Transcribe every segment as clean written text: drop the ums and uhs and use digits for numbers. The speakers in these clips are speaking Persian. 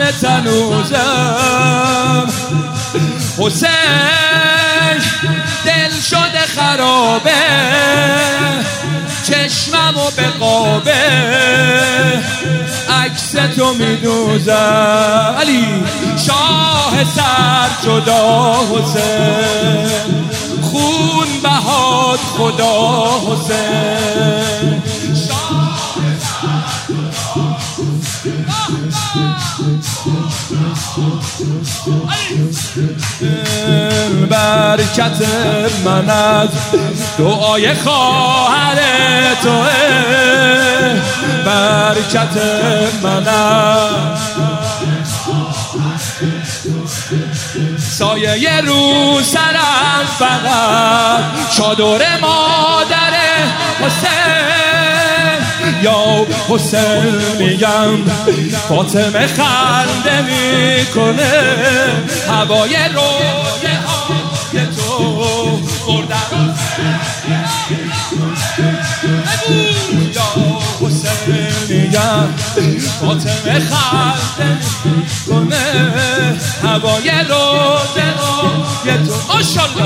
تنوزم حسین دل شده خرابه چشممو به قابه عکس تو میدوزم علی شاه سر جدا حسین خون بهاد خدا حسین برکت من از دعای خواهر توه برکت من از سایه رو سرم فقط چادر مادر حسین یا حسین میگم فاطمه خنده میکنه هوای رویه های تو بردم یا حسین میگم فاطمه خنده میکنه هوای رویه های تو ماشالله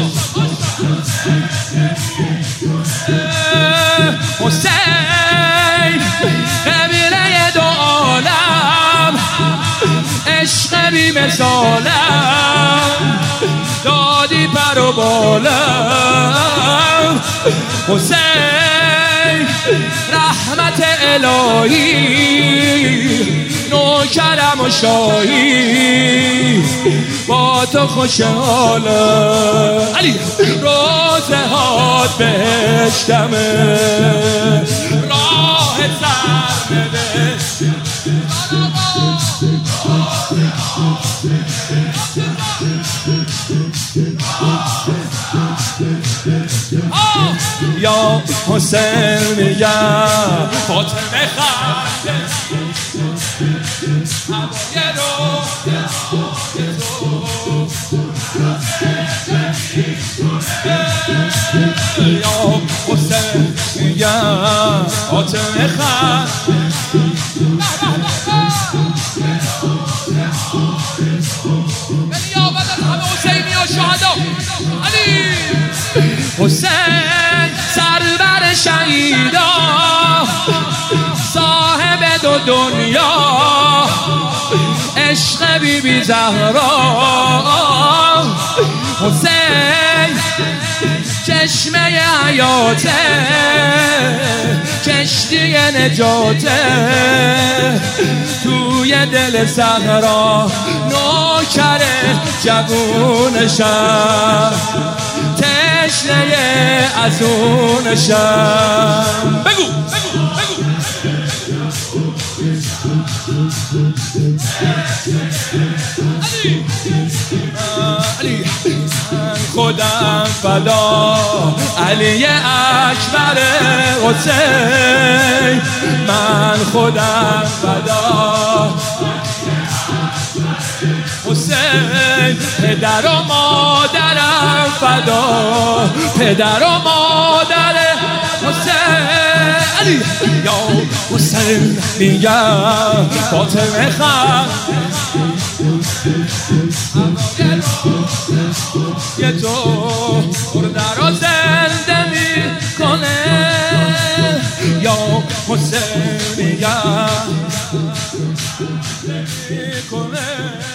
حسین قبیله دو عالم عشق بی مثالم دادی پر و بالم حسین رحمت الهی نوکرم و شاهی با تو خوشحالم علی روزه هات بهشتمه راه سر بهشت یا حسین میگم فاطمه خنده هوای روی تو یا حسین میگم فاطمه خنده نیابت از همه حسینی و شهدا علی حسین سرور شهیدا صاحب دو دنیا عشق بی بی زهرا حسین چشمه حیاته کشتی نجاته توی دل صحرا نوکر جوونشم تشنه از اونشم بگو علی خودم فدا علی اکبر حسین من خودم فدا حسین پدر و مادرم فدا پدر و مادر حسین علی یا حسین میگم فاطمه خنده یه تو برده را زنده میکنه یا حسین میگم میکنه